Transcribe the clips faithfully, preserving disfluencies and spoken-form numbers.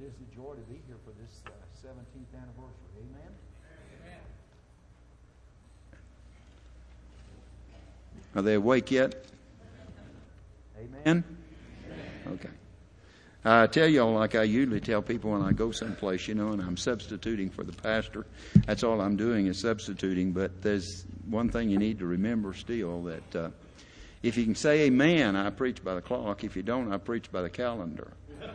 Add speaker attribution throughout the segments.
Speaker 1: It is a joy to be here for this uh, seventeenth anniversary. Amen?
Speaker 2: Are they awake yet?
Speaker 1: Amen?
Speaker 2: Okay. I tell y'all, like I usually tell people when I go someplace, you know, and I'm substituting for the pastor. That's all I'm doing is substituting. But there's one thing you need to remember still, that uh, if you can say amen, I preach by the clock. If you don't, I preach by the calendar.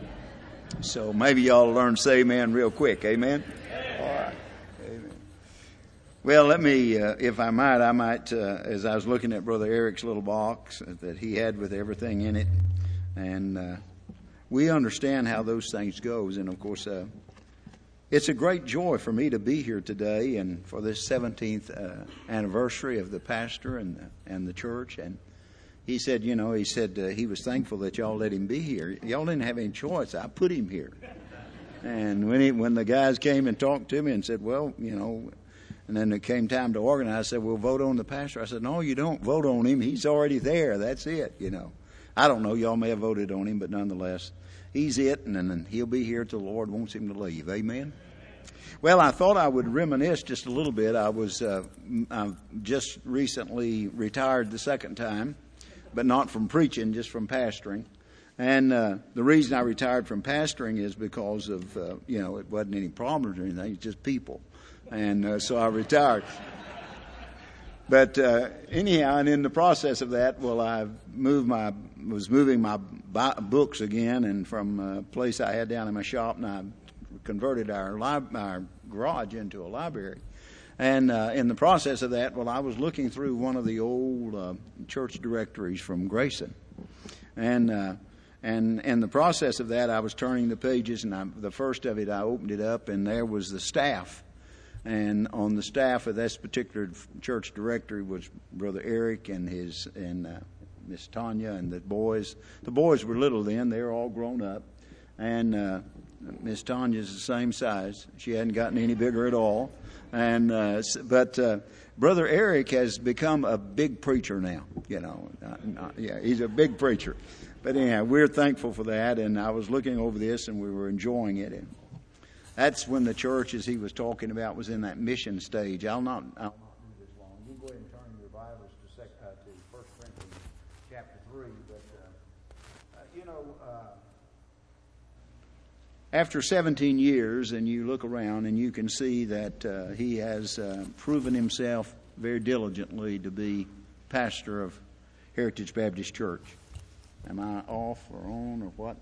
Speaker 2: So maybe y'all learn to say amen real quick. Amen? All right. Amen. Well, let me, uh, if I might, I might, uh, as I was looking at Brother Eric's little box that he had with everything in it, and uh, we understand how those things goes. And, of course, uh, it's a great joy for me to be here today and for this seventeenth uh, anniversary of the pastor and the, and the church. And he said, you know, he said uh, he was thankful that y'all let him be here. Y'all didn't have any choice. I put him here. And when he, when the guys came and talked to me and said, well, you know, and then it came time to organize, I said, we'll vote on the pastor. I said, no, you don't vote on him. He's already there. That's it, you know. I don't know. Y'all may have voted on him, but nonetheless, he's it, and then he'll be here till the Lord wants him to leave. Amen? Well, I thought I would reminisce just a little bit. I was uh, I've just recently retired the second time, but not from preaching, just from pastoring. And uh, the reason I retired from pastoring is because of, uh, you know, it wasn't any problems or anything. It's just people. And uh, so I retired. But uh, anyhow, and in the process of that, well, I moved my was moving my books again, and from a place I had down in my shop, and I converted our li- our garage into a library. And uh, in the process of that, well, I was looking through one of the old uh, church directories from Grayson, and uh, and in the process of that, I was turning the pages, and I, the first of it, I opened it up, and there was the staff. And on the staff of this particular church directory was Brother Eric and his and uh, Miss Tanya and the boys. The boys were little then; they were all grown up. And uh, Miss Tanya's the same size; she hadn't gotten any bigger at all. And uh, but uh, Brother Eric has become a big preacher now. You know, not, not, yeah, he's a big preacher. But anyhow, we're thankful for that. And I was looking over this, and we were enjoying it. And that's when the church, as he was talking about, was in that mission stage. I'll not, I'll not do this long. You go ahead and turn your Bibles to, sec, uh, to First Corinthians chapter three. But, uh, uh, you know, uh, after seventeen years, and you look around and you can see that uh, he has uh, proven himself very diligently to be pastor of Heritage Baptist Church. Am I off or on or what?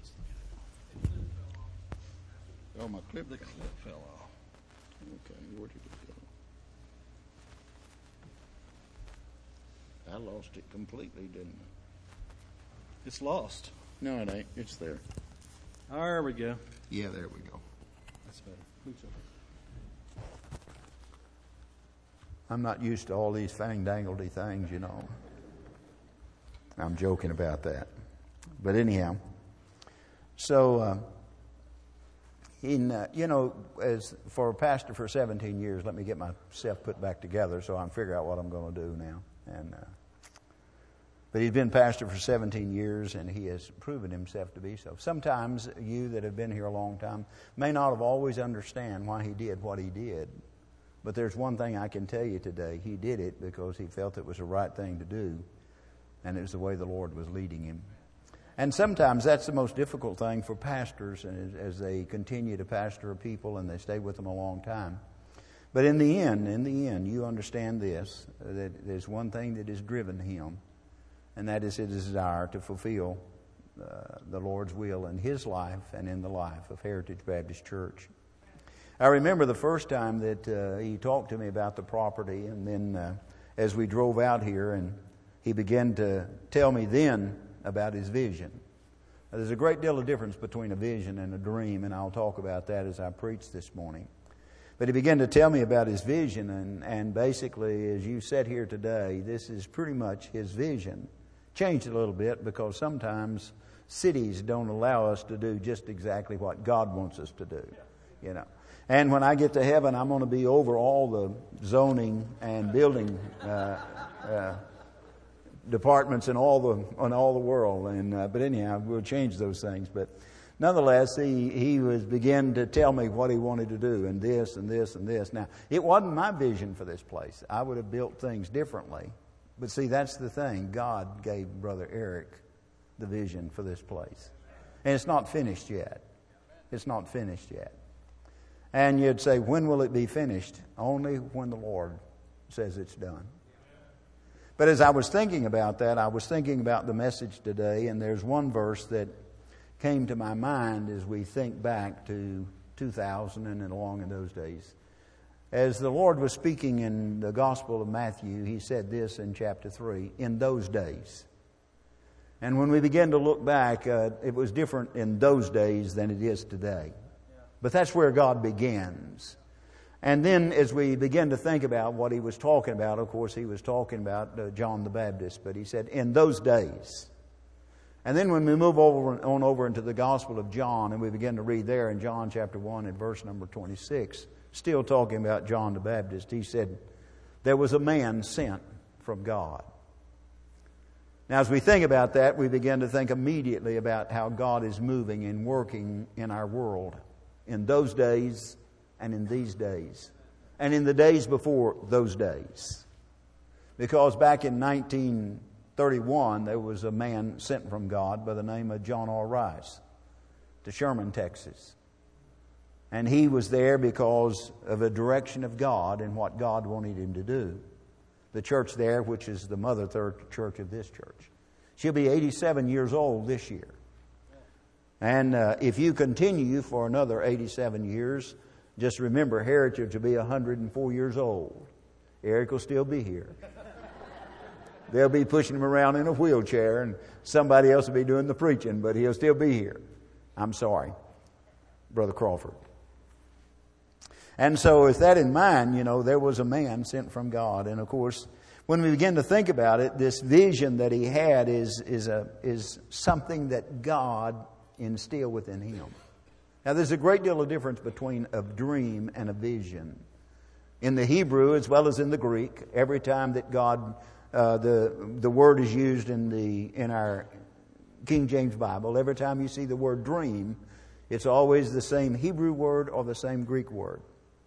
Speaker 2: Oh, my clip, the clip fell off. Okay, where did it go? I lost it completely, didn't I?
Speaker 3: It's lost.
Speaker 2: No, it ain't. It's there.
Speaker 3: Oh, there we go.
Speaker 2: Yeah, there we go.
Speaker 3: That's better. Move over.
Speaker 1: I'm not used to all these fang-dangledy things, you know. I'm joking about that. But anyhow, so... Uh, In, uh, you know, as for a pastor for seventeen years, let me get myself put back together so I can figure out what I'm going to do now. And uh, but he's been pastor for seventeen years, and he has proven himself to be so. Sometimes you that have been here a long time may not have always understand why he did what he did. But there's one thing I can tell you today. He did it because he felt it was the right thing to do, and it was the way the Lord was leading him. And sometimes that's the most difficult thing for pastors as, as they continue to pastor people and they stay with them a long time. But in the end, in the end, you understand this, that there's one thing that has driven him, and that is his desire to fulfill uh, the Lord's will in his life and in the life of Heritage Baptist Church. I remember the first time that uh, he talked to me about the property, and then uh, as we drove out here, and he began to tell me then about his vision. Now, there's a great deal of difference between a vision and a dream, and I'll talk about that as I preach this morning. But he began to tell me about his vision, and, and basically, as you sat here today, this is pretty much his vision. Changed a little bit because sometimes cities don't allow us to do just exactly what God wants us to do, you know. And when I get to heaven, I'm going to be over all the zoning and building uh, uh departments in all the in all the world, and uh, but anyhow, we'll change those things. But nonetheless, he, he was began to tell me what he wanted to do, and this and this and this. Now, it wasn't my vision for this place. I would have built things differently. But see, that's the thing. God gave Brother Eric the vision for this place. And it's not finished yet. It's not finished yet. And you'd say, when will it be finished? Only when the Lord says it's done. But as I was thinking about that, I was thinking about the message today, and there's one verse that came to my mind as we think back to two thousand and along in those days. As the Lord was speaking in the Gospel of Matthew, He said this in chapter three, in those days. And when we begin to look back, uh, it was different in those days than it is today. But that's where God begins. And then as we begin to think about what He was talking about, of course He was talking about uh, John the Baptist, but He said, in those days. And then when we move over on over into the Gospel of John, and we begin to read there in John chapter one and verse number twenty-six, still talking about John the Baptist, he said, there was a man sent from God. Now, as we think about that, we begin to think immediately about how God is moving and working in our world in those days and in these days and in the days before those days. Because back in nineteen thirty-one, there was a man sent from God by the name of John R. Rice to Sherman, Texas. And he was there because of a direction of God and what God wanted him to do. The church there, which is the mother third church of this church. She'll be eighty-seven years old this year. And uh, if you continue for another eighty-seven years, just remember Heritage will be one hundred four years old. Eric will still be here. They'll be pushing him around in a wheelchair and somebody else will be doing the preaching, but he'll still be here. I'm sorry, Brother Crawford. And so with that in mind, you know, there was a man sent from God. And of course, when we begin to think about it, this vision that he had is, is, a, is something that God instilled within him. Now, there's a great deal of difference between a dream and a vision. In the Hebrew as well as in the Greek, every time that God, uh, the, the word is used in, the, in our King James Bible, every time you see the word dream, it's always the same Hebrew word or the same Greek word.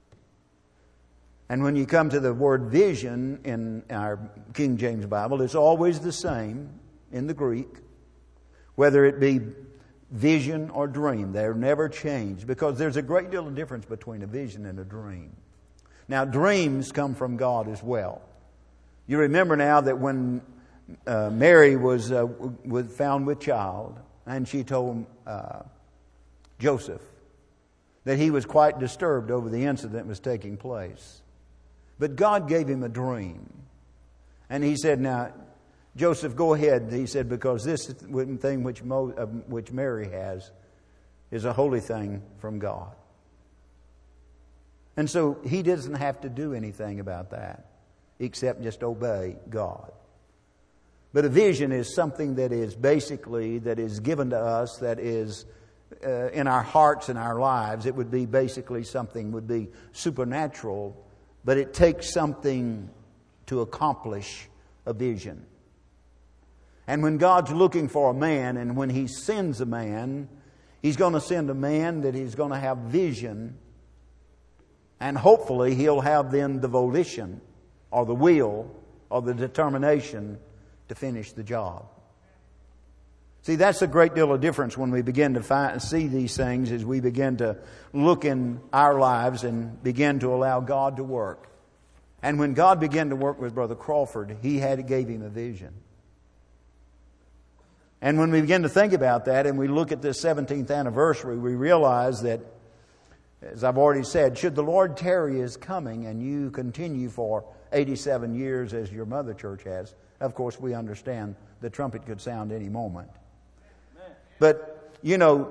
Speaker 1: And when you come to the word vision in our King James Bible, it's always the same in the Greek, whether it be vision or dream. They're never changed because there's a great deal of difference between a vision and a dream. Now, dreams come from God as well. You remember now that when uh, Mary was, uh, was found with child, and she told uh, Joseph that he was quite disturbed over the incident that was taking place. But God gave him a dream. And he said, now, Joseph, go ahead. He said, because this thing which, Mo, uh, which Mary has is a holy thing from God. And so he doesn't have to do anything about that except just obey God. But a vision is something that is basically, that is given to us, that is uh, in our hearts and our lives. It would be basically something, would be supernatural. But it takes something to accomplish a vision. And when God's looking for a man, and when He sends a man, He's going to send a man that He's going to have vision. And hopefully He'll have then the volition or the will or the determination to finish the job. See, that's a great deal of difference when we begin to find, see these things as we begin to look in our lives and begin to allow God to work. And when God began to work with Brother Crawford, He had gave him a vision. And when we begin to think about that and we look at this seventeenth anniversary, we realize that, as I've already said, should the Lord tarry His coming and you continue for eighty-seven years as your mother church has, of course we understand the trumpet could sound any moment. But, you know,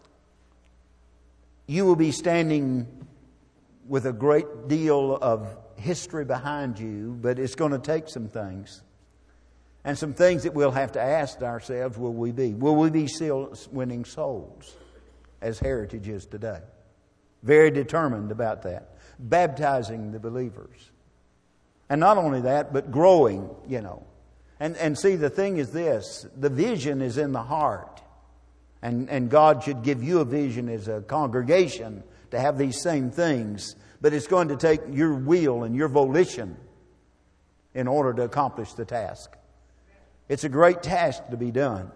Speaker 1: you will be standing with a great deal of history behind you, but it's going to take some things. And some things that we'll have to ask ourselves, will we be? Will we be still winning souls as Heritage is today? Very determined about that. Baptizing the believers. And not only that, but growing, you know. And, and see, the thing is this, the vision is in the heart. And, and God should give you a vision as a congregation to have these same things. But it's going to take your will and your volition in order to accomplish the task. It's a great task to be done.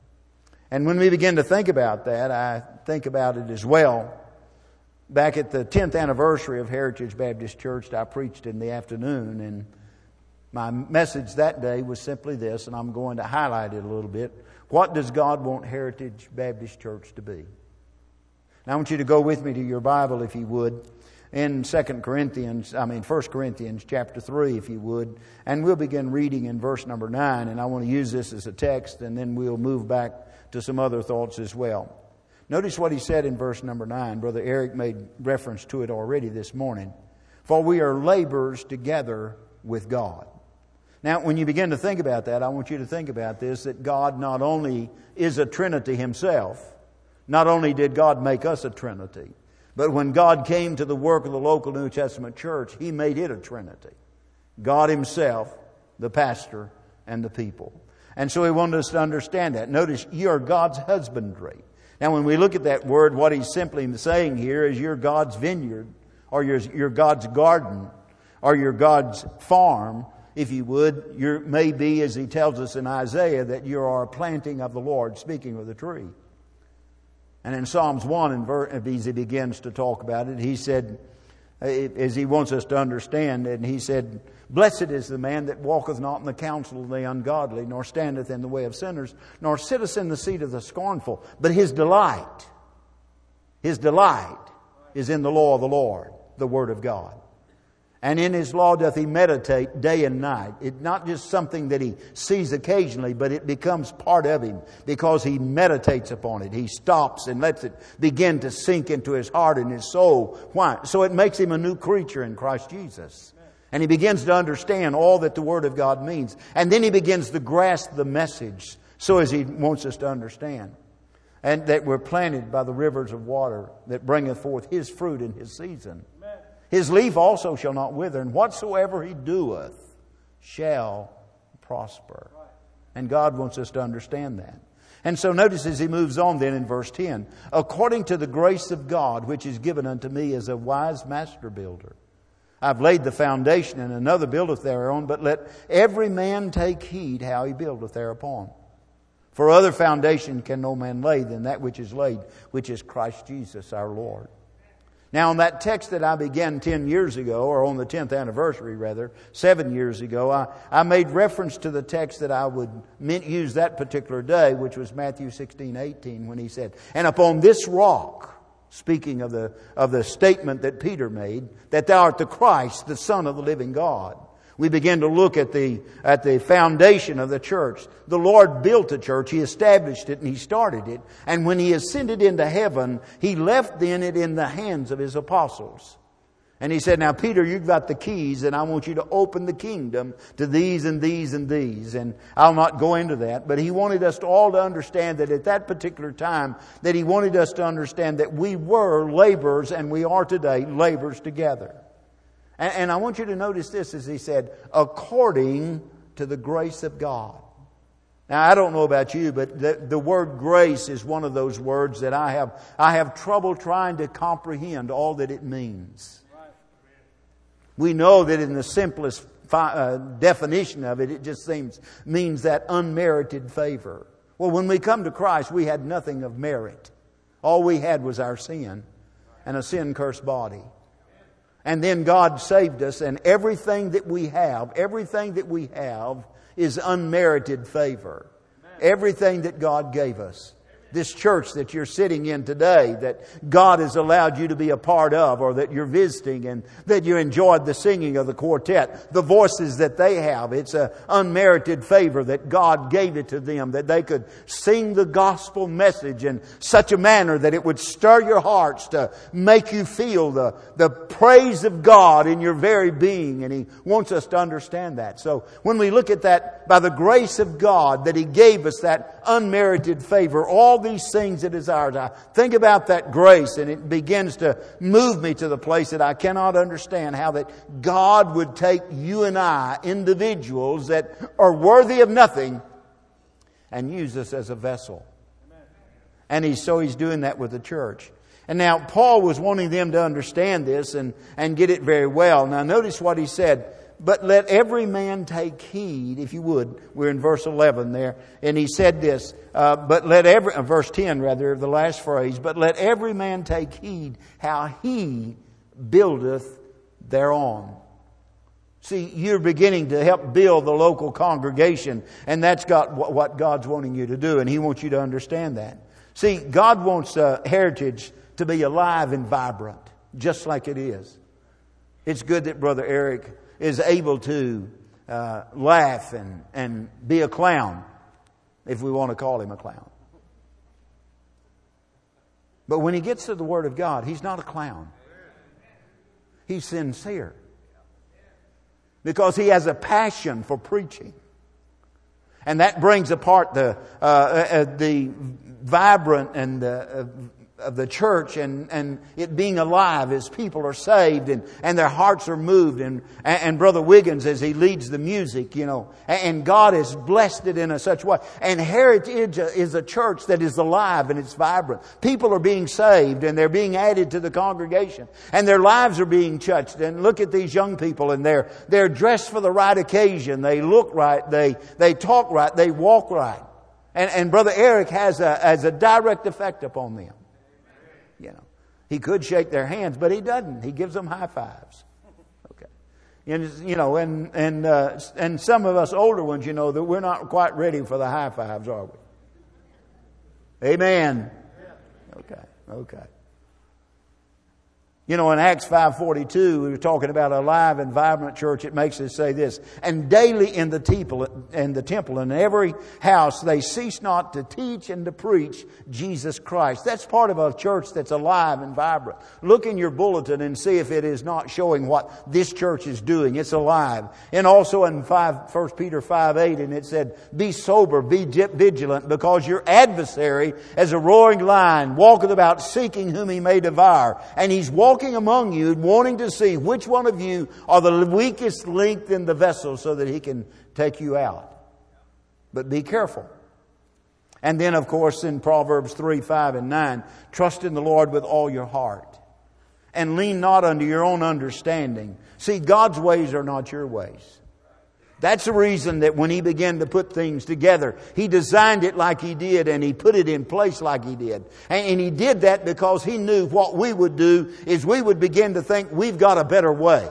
Speaker 1: And when we begin to think about that, I think about it as well. Back at the tenth anniversary of Heritage Baptist Church, I preached in the afternoon, and my message that day was simply this, and I'm going to highlight it a little bit. What does God want Heritage Baptist Church to be? Now I want you to go with me to your Bible, if you would, in Second Corinthians, I mean First Corinthians chapter three, if you would, and we'll begin reading in verse number nine, and I want to use this as a text, and then we'll move back to some other thoughts as well. Notice what he said in verse number nine. Brother Eric made reference to it already this morning. For we are laborers together with God. Now, when you begin to think about that, I want you to think about this, that God not only is a Trinity Himself, not only did God make us a Trinity, but when God came to the work of the local New Testament church, He made it a Trinity. God Himself, the pastor, and the people. And so He wanted us to understand that. Notice, you are God's husbandry. Now, when we look at that word, what He's simply saying here is you're God's vineyard, or you're, you're God's garden, or you're God's farm, if you would. You may be, as He tells us in Isaiah, that you are a planting of the Lord, speaking of the tree. And in Psalms one, and as He begins to talk about it, He said, as He wants us to understand, and He said, blessed is the man that walketh not in the counsel of the ungodly, nor standeth in the way of sinners, nor sitteth in the seat of the scornful. But his delight, his delight is in the law of the Lord, the Word of God. And in His law doth he meditate day and night. It's not just something that he sees occasionally, but it becomes part of him because he meditates upon it. He stops and lets it begin to sink into his heart and his soul. Why? So it makes him a new creature in Christ Jesus. And he begins to understand all that the Word of God means. And then he begins to grasp the message so as he wants us to understand. And that we're planted by the rivers of water that bringeth forth His fruit in His season. His leaf also shall not wither, and whatsoever He doeth shall prosper. And God wants us to understand that. And so notice as he moves on then in verse ten. According to the grace of God, which is given unto me as a wise master builder. I've laid the foundation, and another buildeth thereon, but let every man take heed how he buildeth thereupon. For other foundation can no man lay than that which is laid, which is Christ Jesus our Lord. Now, on that text that I began ten years ago, or on the tenth anniversary rather, seven years ago, I, I made reference to the text that I would use that particular day, which was Matthew sixteen eighteen, when He said, and upon this rock, speaking of the, of the statement that Peter made, that thou art the Christ, the Son of the living God. We begin to look at the, at the foundation of the church. The Lord built the church. He established it and He started it. And when He ascended into heaven, He left then it in the hands of His apostles. And He said, now Peter, you've got the keys and I want you to open the kingdom to these and these and these. And I'll not go into that. But He wanted us to all to understand that at that particular time, that He wanted us to understand that we were laborers and we are today laborers together. And, and I want you to notice this as He said, according to the grace of God. Now, I don't know about you, but the, the word grace is one of those words that I have, I have trouble trying to comprehend all that it means. We know that in the simplest fi- uh, definition of it, it just seems means that unmerited favor. Well, when we come to Christ, we had nothing of merit. All we had was our sin and a sin-cursed body. And then God saved us, and everything that we have, everything that we have is unmerited favor. Everything that God gave us. This church that you're sitting in today, that God has allowed you to be a part of, or that you're visiting, and that you enjoyed the singing of the quartet, the voices that they have, it's an unmerited favor that God gave it to them, that they could sing the gospel message in such a manner that it would stir your hearts to make you feel the, the praise of God in your very being. And He wants us to understand that. So when we look at that, by the grace of God, that He gave us that unmerited favor, all these things that is ours. I think about that grace and it begins to move me to the place that I cannot understand how that God would take you and I, individuals that are worthy of nothing, and use us as a vessel. And he's, so he's doing that with the church. And now Paul was wanting them to understand this and, and get it very well. Now notice what he said. But let every man take heed, if you would. We're in verse eleven there. And he said this, uh, but let every, uh, verse ten rather, the last phrase, but let every man take heed how he buildeth thereon. See, you're beginning to help build the local congregation, and that's got what God's wanting you to do, and He wants you to understand that. See, God wants uh, Heritage to be alive and vibrant, just like it is. It's good that Brother Eric is able to uh, laugh and, and be a clown, if we want to call him a clown. But when he gets to the Word of God, he's not a clown. He's sincere. Because he has a passion for preaching. And that brings apart the uh, uh, the vibrant and the uh, of the church and, and it being alive as people are saved and, and their hearts are moved. And, and Brother Wiggins, as he leads the music, you know, and God has blessed it in a such way. And Heritage is a church that is alive and it's vibrant. People are being saved and they're being added to the congregation and their lives are being touched. And look at these young people, and they're, they're dressed for the right occasion. They look right. They, they talk right. They walk right. And, and Brother Eric has a, has a direct effect upon them. You know, he could shake their hands, but he doesn't. He gives them high fives. Okay, and you know, and and uh, and some of us older ones, you know, that we're not quite ready for the high fives, are we? Amen. Okay, okay. You know, in Acts five forty-two, we were talking about a live and vibrant church. It makes us say this: and daily in the temple, in the temple, in every house, they cease not to teach and to preach Jesus Christ. That's part of a church that's alive and vibrant. Look in your bulletin and see if it is not showing what this church is doing. It's alive. And also in First Peter five eight, and it said, "Be sober, be vigilant, because your adversary, as a roaring lion, walketh about seeking whom he may devour." And he's walking Walking among you, wanting to see which one of you are the weakest link in the vessel so that he can take you out. But be careful. And then, of course, in Proverbs three, five, and nine, trust in the Lord with all your heart and lean not unto your own understanding. See, God's ways are not your ways. That's the reason that when He began to put things together, He designed it like He did and He put it in place like He did. And He did that because He knew what we would do is we would begin to think we've got a better way.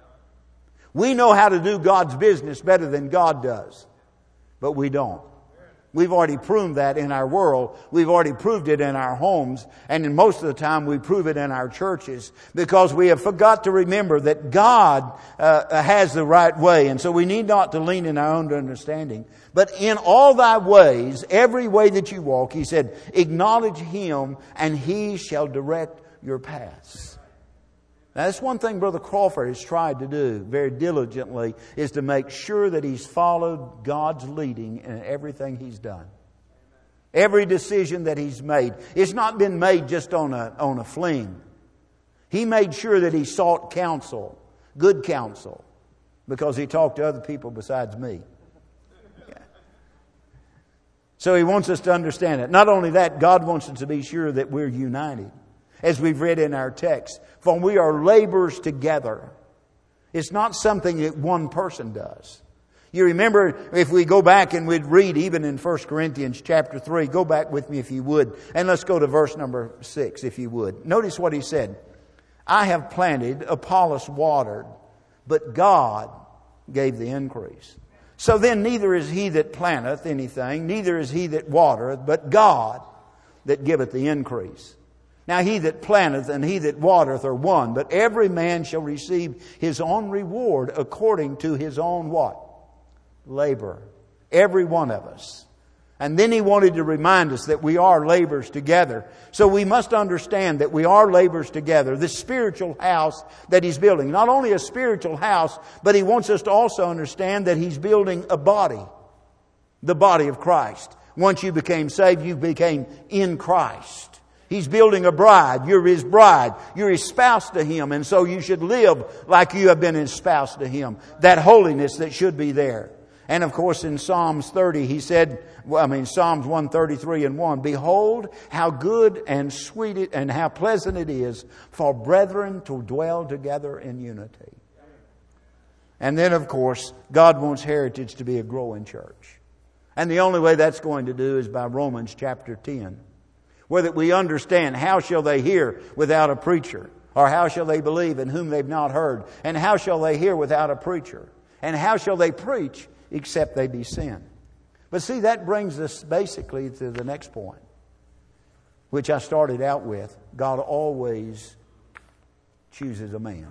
Speaker 1: We know how to do God's business better than God does. But we don't. We've already proved that in our world. We've already proved it in our homes. And in most of the time we prove it in our churches because we have forgot to remember that God uh, has the right way. And so we need not to lean in our own understanding. But in all thy ways, every way that you walk, He said, acknowledge Him and He shall direct your paths. Now, that's one thing Brother Crawford has tried to do very diligently, is to make sure that he's followed God's leading in everything he's done. Every decision that he's made. It's not been made just on a, on a fling. He made sure that he sought counsel, good counsel, because he talked to other people besides me. Yeah. So he wants us to understand it. Not only that, God wants us to be sure that we're united. As we've read in our text, for we are laborers together. It's not something that one person does. You remember, if we go back and we'd read even in First Corinthians chapter three, go back with me if you would, and let's go to verse number six if you would. Notice what he said. I have planted, Apollos watered, but God gave the increase. So then neither is he that planteth anything, neither is he that watereth, but God that giveth the increase. Now he that planteth and he that watereth are one, but every man shall receive his own reward according to his own what? Labor. Every one of us. And then he wanted to remind us that we are laborers together. So we must understand that we are laborers together. This spiritual house that he's building. Not only a spiritual house, but he wants us to also understand that he's building a body. The body of Christ. Once you became saved, you became in Christ. He's building a bride. You're His bride. You're espoused to Him. And so you should live like you have been espoused to Him. That holiness that should be there. And of course in Psalms thirty he said, well, I mean Psalms one thirty-three and one, behold how good and sweet it, and how pleasant it is for brethren to dwell together in unity. And then of course God wants Heritage to be a growing church. And the only way that's going to do is by Romans chapter ten. Where that we understand, how shall they hear without a preacher? Or how shall they believe in whom they've not heard? And how shall they hear without a preacher? And how shall they preach except they be sent? But see, that brings us basically to the next point, which I started out with. God always chooses a man.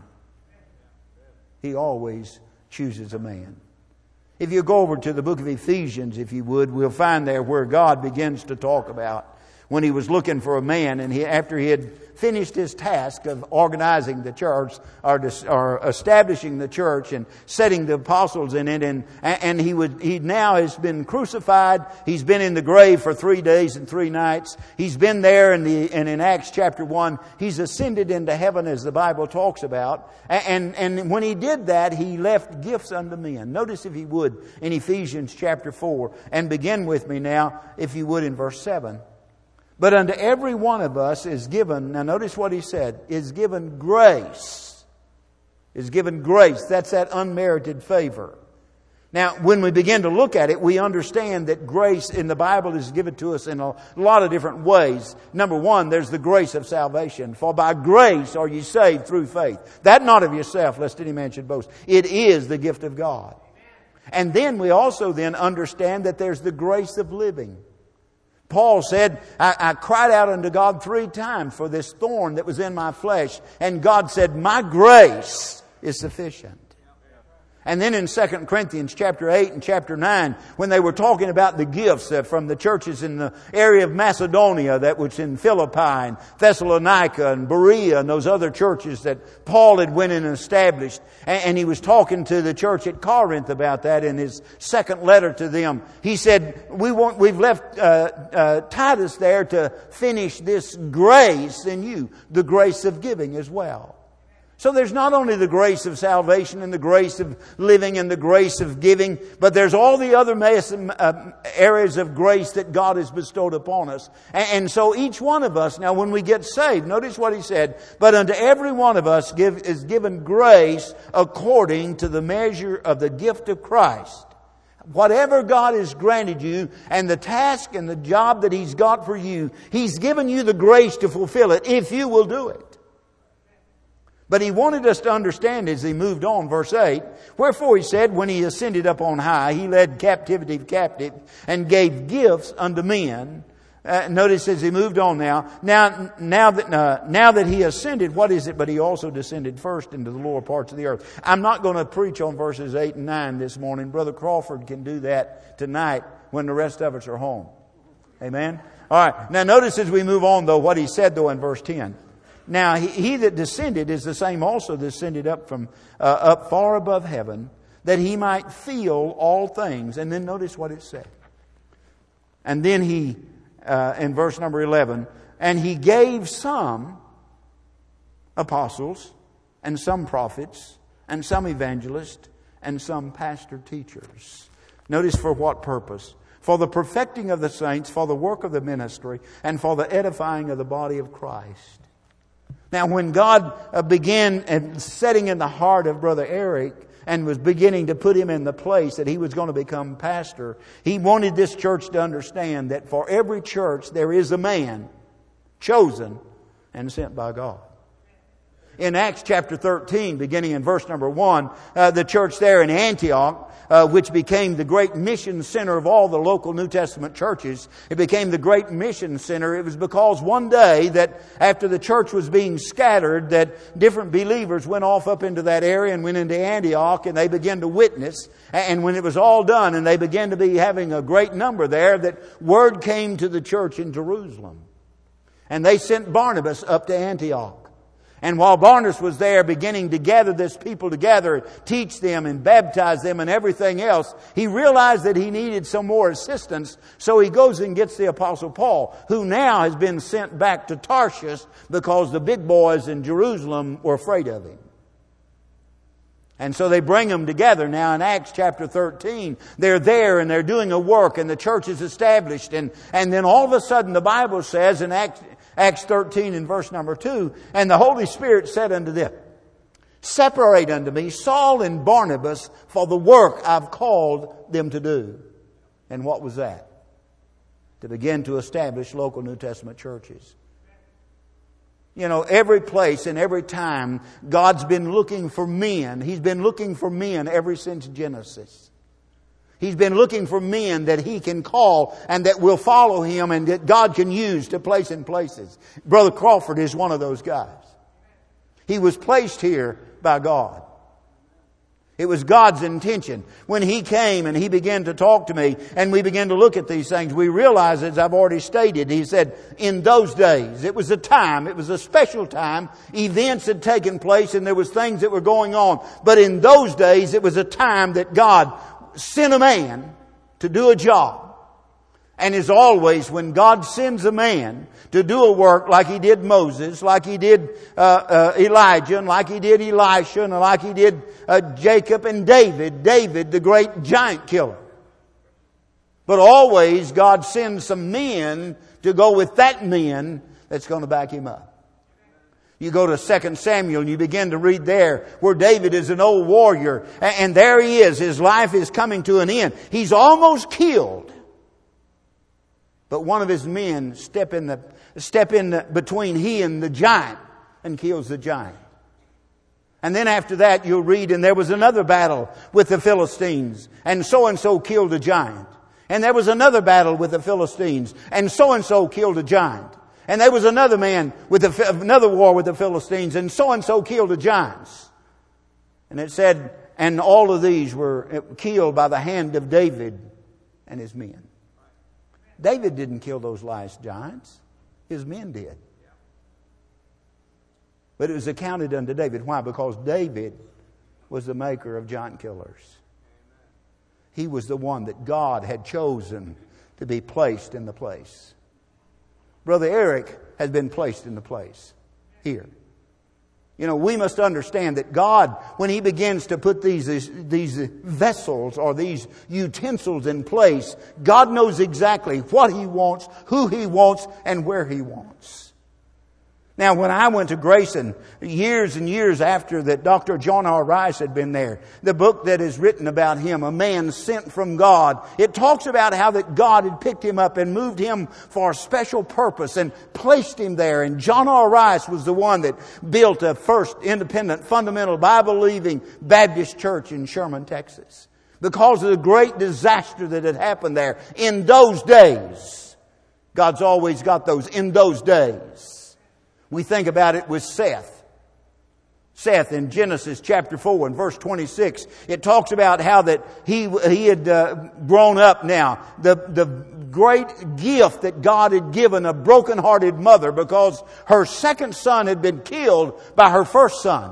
Speaker 1: He always chooses a man. If you go over to the book of Ephesians, if you would, we'll find there where God begins to talk about when He was looking for a man, and he, after He had finished His task of organizing the church, or, dis, or establishing the church, and setting the apostles in it, and and He would He now has been crucified. He's been in the grave for three days and three nights. He's been there, in the and in Acts chapter one, He's ascended into heaven, as the Bible talks about. And and when He did that, He left gifts unto men. Notice, if you would, in Ephesians chapter four, and begin with me now, if you would, in verse seven. But unto every one of us is given, now notice what he said, is given grace. Is given grace. That's that unmerited favor. Now, when we begin to look at it, we understand that grace in the Bible is given to us in a lot of different ways. Number one, there's the grace of salvation. For by grace are ye saved through faith. That not of yourself, lest any man should boast. It is the gift of God. And then we also then understand that there's the grace of living. Paul said, I, I cried out unto God three times for this thorn that was in my flesh. And God said, my grace is sufficient. And then in Second Corinthians chapter eight and chapter nine, when they were talking about the gifts from the churches in the area of Macedonia, that was in Philippi and Thessalonica and Berea and those other churches that Paul had went in and established. And he was talking to the church at Corinth about that in his second letter to them. He said, we want, we've left uh, uh, Titus there to finish this grace in you, the grace of giving as well. So there's not only the grace of salvation and the grace of living and the grace of giving, but there's all the other areas of grace that God has bestowed upon us. And so each one of us, now when we get saved, notice what he said, but unto every one of us give, is given grace according to the measure of the gift of Christ. Whatever God has granted you and the task and the job that He's got for you, He's given you the grace to fulfill it if you will do it. But He wanted us to understand as He moved on, verse eight, wherefore He said, when He ascended up on high, He led captivity captive and gave gifts unto men. Uh, notice as He moved on now, now, now that, uh, now that He ascended, what is it? But He also descended first into the lower parts of the earth. I'm not going to preach on verses eight and nine this morning. Brother Crawford can do that tonight when the rest of us are home. Amen? All right. Now notice as we move on though, what He said though in verse ten. Now, he, he that descended is the same also that descended up from uh, up far above heaven, that He might feel all things. And then notice what it said. And then He, uh, in verse number eleven, and He gave some apostles, and some prophets, and some evangelists, and some pastor teachers. Notice for what purpose? For the perfecting of the saints, for the work of the ministry, and for the edifying of the body of Christ. Now, when God began setting in the heart of Brother Eric and was beginning to put him in the place that he was going to become pastor, He wanted this church to understand that for every church there is a man chosen and sent by God. In Acts chapter thirteen, beginning in verse number one, uh, the church there in Antioch, uh, which became the great mission center of all the local New Testament churches, it became the great mission center. It was because one day that after the church was being scattered, that different believers went off up into that area and went into Antioch, and they began to witness. And when it was all done and they began to be having a great number there, that word came to the church in Jerusalem. And they sent Barnabas up to Antioch. And while Barnabas was there beginning to gather this people together, teach them and baptize them and everything else, he realized that he needed some more assistance. So he goes and gets the Apostle Paul, who now has been sent back to Tarshish because the big boys in Jerusalem were afraid of him. And so they bring them together now in Acts chapter thirteen. They're there and they're doing a work and the church is established. And, and then all of a sudden the Bible says in Acts, Acts thirteen in verse number two, and the Holy Spirit said unto them, separate unto me Saul and Barnabas for the work I've called them to do. And what was that? To begin to establish local New Testament churches. You know, every place and every time God's been looking for men. He's been looking for men ever since Genesis. He's been looking for men that He can call and that will follow Him and that God can use to place in places. Brother Crawford is one of those guys. He was placed here by God. It was God's intention. When He came and He began to talk to me and we began to look at these things, we realized, as I've already stated, He said, in those days, it was a time, it was a special time, events had taken place and there was things that were going on. But in those days, it was a time that God sent a man to do a job. And as always, when God sends a man to do a work like He did Moses, like He did uh, uh, Elijah, and like He did Elisha, and like He did uh, Jacob and David, David, the great giant killer. But always God sends some men to go with that men that's going to back Him up. You go to Second Samuel and you begin to read there where David is an old warrior. And there he is. His life is coming to an end. He's almost killed. But one of his men step in the step in the, between he and the giant and kills the giant. And then after that you'll read, and there was another battle with the Philistines, and so-and-so killed a giant. And there was another battle with the Philistines, and so-and-so killed a giant. And there was another man with the, another war with the Philistines, and so-and-so killed the giants. And it said, and all of these were killed by the hand of David and his men. David didn't kill those last giants. His men did. But it was accounted unto David. Why? Because David was the maker of giant killers. He was the one that God had chosen to be placed in the place. Brother Eric has been placed in the place here. You know, we must understand that God, when He begins to put these, these vessels or these utensils in place, God knows exactly what He wants, who He wants, and where He wants. Now, when I went to Grayson, years and years after that Doctor John R. Rice had been there, the book that is written about him, A Man Sent from God, it talks about how that God had picked him up and moved him for a special purpose and placed him there. And John R. Rice was the one that built a first independent, fundamental, Bible-believing Baptist church in Sherman, Texas, because of the great disaster that had happened there. In those days, God's always got those in those days. We think about it with Seth. Seth in Genesis chapter four and verse twenty-six, it talks about how that he he had uh, grown up now. The the great gift that God had given a broken-hearted mother because her second son had been killed by her first son.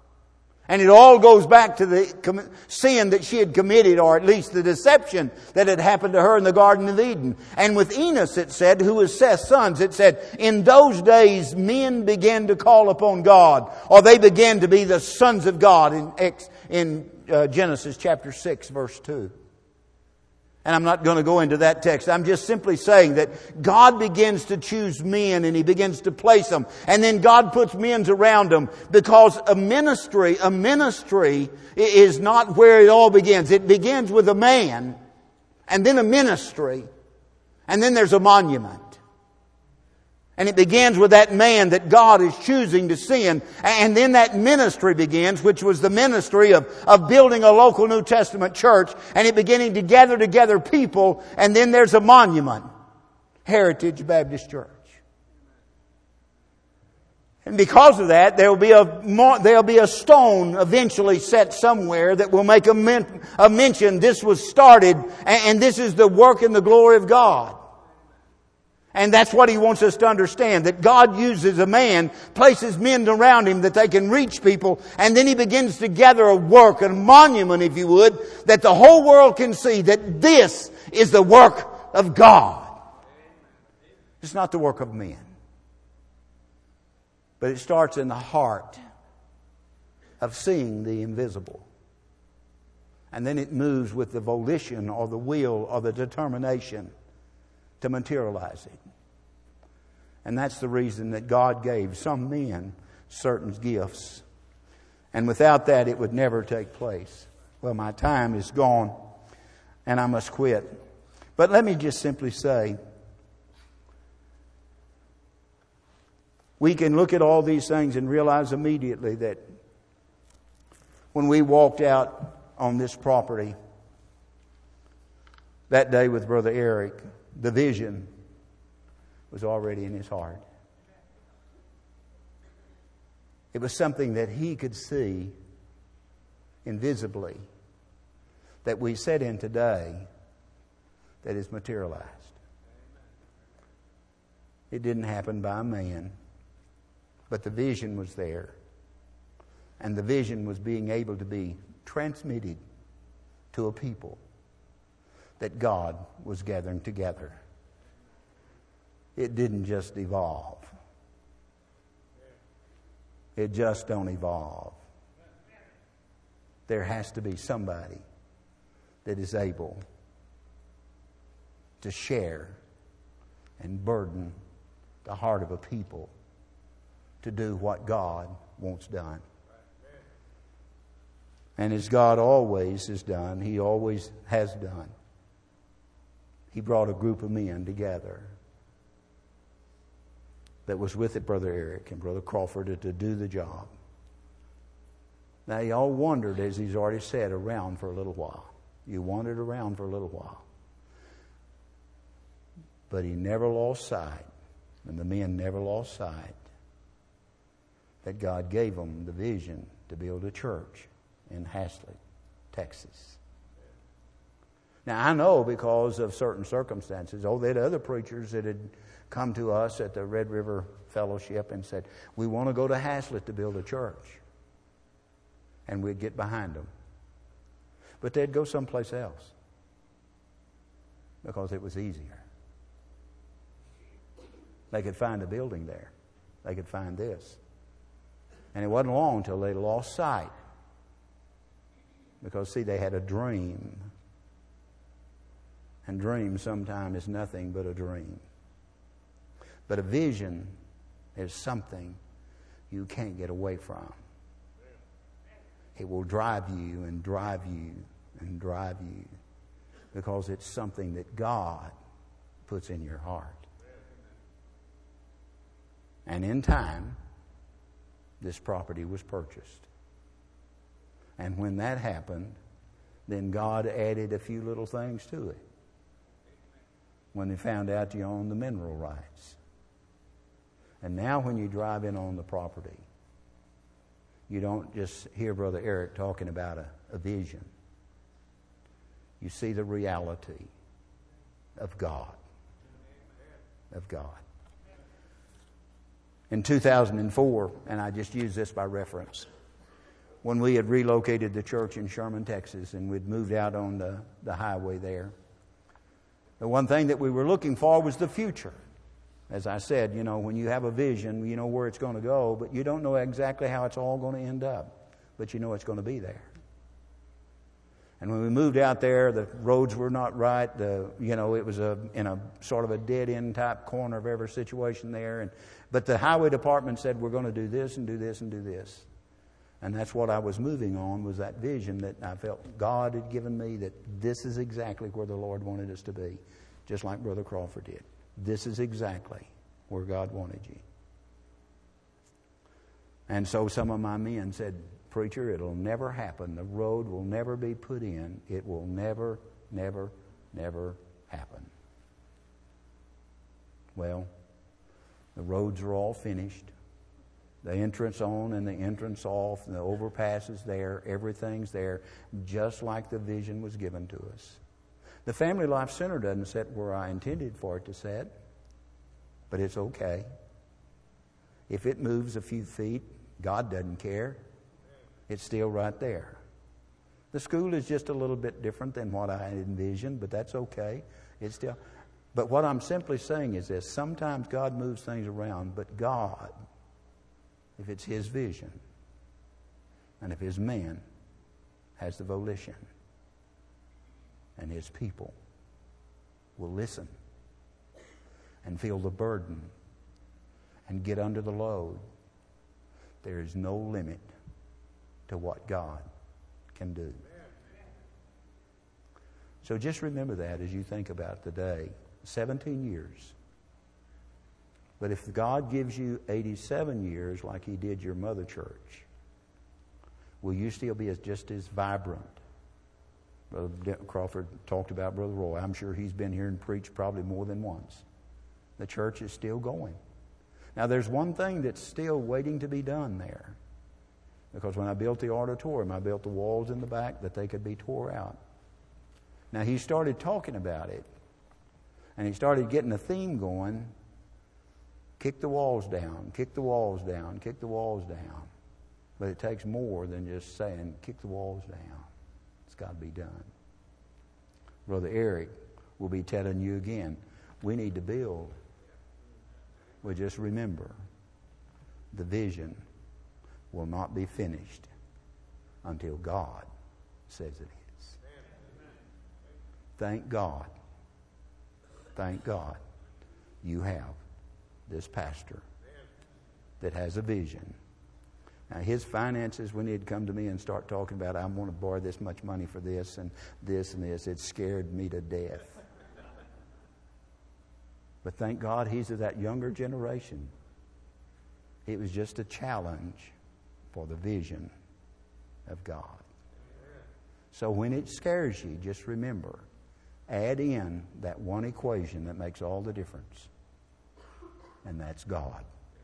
Speaker 1: And it all goes back to the sin that she had committed, or at least the deception that had happened to her in the Garden of Eden. And with Enos, it said, who was Seth's sons, it said, in those days men began to call upon God, or they began to be the sons of God in, in uh, Genesis chapter six, verse two. And I'm not going to go into that text. I'm just simply saying that God begins to choose men and He begins to place them. And then God puts men around them, because a ministry, a ministry is not where it all begins. It begins with a man, and then a ministry, and then there's a monument. And it begins with that man that God is choosing to send. And then that ministry begins, which was the ministry of, of building a local New Testament church. And it beginning to gather together people. And then there's a monument. Heritage Baptist Church. And because of that, there will be a, there'll be a stone eventually set somewhere that will make a, men, a mention. This was started, and, and this is the work and the glory of God. And that's what He wants us to understand, that God uses a man, places men around him that they can reach people, and then He begins to gather a work, a monument, if you would, that the whole world can see that this is the work of God. It's not the work of men. But it starts in the heart of seeing the invisible. And then it moves with the volition or the will or the determination to materialize it. And that's the reason that God gave some men certain gifts. And without that, it would never take place. Well, my time is gone and I must quit. But let me just simply say, we can look at all these things and realize immediately that when we walked out on this property that day with Brother Eric, the vision was already in his heart. It was something that he could see invisibly that we sit in today that is materialized. It didn't happen by a man, but the vision was there. And the vision was being able to be transmitted to a people that God was gathering together. It didn't just evolve. It just don't evolve. There has to be somebody that is able to share and burden the heart of a people to do what God wants done. And as God always has done, He always has done, He brought a group of men together that was with it, Brother Eric and Brother Crawford, to do the job. Now, y'all wandered, as he's already said, around for a little while. You wandered around for a little while. But he never lost sight, and the men never lost sight, that God gave them the vision to build a church in Haslett, Texas. Now, I know because of certain circumstances, oh, there had other preachers that had come to us at the Red River Fellowship and said, we want to go to Haslett to build a church. And we'd get behind them. But they'd go someplace else because it was easier. They could find a building there. They could find this. And it wasn't long until they lost sight. Because, see, they had a dream. And dream sometimes is nothing but a dream. But a vision is something you can't get away from. It will drive you and drive you and drive you because it's something that God puts in your heart. And in time, this property was purchased. And when that happened, then God added a few little things to it. When they found out you owned the mineral rights. And now when you drive in on the property, you don't just hear Brother Eric talking about a, a vision. You see the reality of God. Of God. In two thousand four, and I just use this by reference, when we had relocated the church in Sherman, Texas, and we'd moved out on the, the highway there, the one thing that we were looking for was the future. As I said, you know, when you have a vision, you know where it's going to go, but you don't know exactly how it's all going to end up. But you know it's going to be there. And when we moved out there, the roads were not right. The, you know, it was a in a sort of a dead-end type corner of every situation there. And but the highway department said, we're going to do this and do this and do this. And that's what I was moving on, was that vision that I felt God had given me, that this is exactly where the Lord wanted us to be, just like Brother Crawford did. This is exactly where God wanted you. And so some of my men said, preacher, it'll never happen. The road will never be put in. It will never, never, never happen. Well, the roads are all finished. The entrance on and the entrance off, and the overpass is there. Everything's there, just like the vision was given to us. The Family Life Center doesn't sit where I intended for it to sit, but it's okay. If it moves a few feet, God doesn't care. It's still right there. The school is just a little bit different than what I envisioned, but that's okay. It's still. But what I'm simply saying is this: sometimes God moves things around, but God, if it's His vision, and if His man has the volition, and His people will listen and feel the burden and get under the load, there is no limit to what God can do. So just remember that as you think about today. seventeen years. But if God gives you eighty-seven years like He did your mother church, will you still be as, just as vibrant? Brother Crawford talked about Brother Roy. I'm sure he's been here and preached probably more than once. The church is still going. Now there's one thing that's still waiting to be done there. Because when I built the auditorium, I built the walls in the back that they could be tore out. Now he started talking about it. And he started getting a theme going. Kick the walls down, kick the walls down, kick the walls down. But it takes more than just saying, kick the walls down. It's got to be done. Brother Eric will be telling you again, we need to build. Well, just remember, the vision will not be finished until God says it is. Thank God. Thank God you have this pastor that has a vision. Now his finances, when he'd come to me and start talking about, I want to borrow this much money for this and this and this, it scared me to death. But thank God he's of that younger generation. It was just a challenge for the vision of God. So when it scares you, just remember, add in that one equation that makes all the difference. And that's God.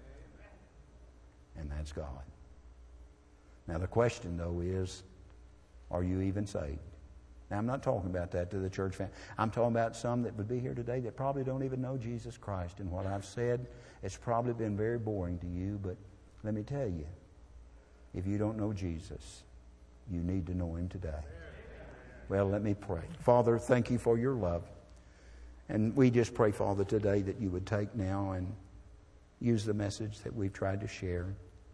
Speaker 1: And that's God. Now the question, though, is, are you even saved? Now I'm not talking about that to the church family. I'm talking about some that would be here today that probably don't even know Jesus Christ. And what I've said, it's probably been very boring to you, but let me tell you, if you don't know Jesus, you need to know Him today. Well, let me pray. Father, thank you for your love. And we just pray, Father, today that you would take now and use the message that we've tried to share.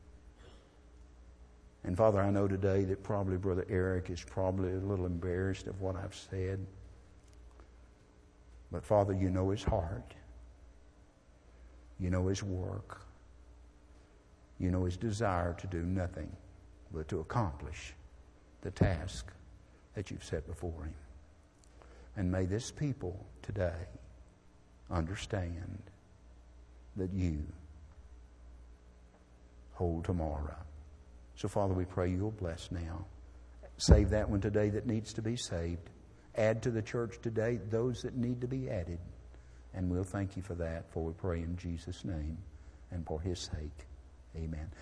Speaker 1: And Father, I know today that probably Brother Eric is probably a little embarrassed of what I've said. But Father, you know his heart. You know his work. You know his desire to do nothing but to accomplish the task that you've set before him. And may this people today understand that you hold tomorrow. So, Father, we pray you'll bless now. Save that one today that needs to be saved. Add to the church today those that need to be added. And we'll thank you for that, for we pray in Jesus' name and for His sake. Amen.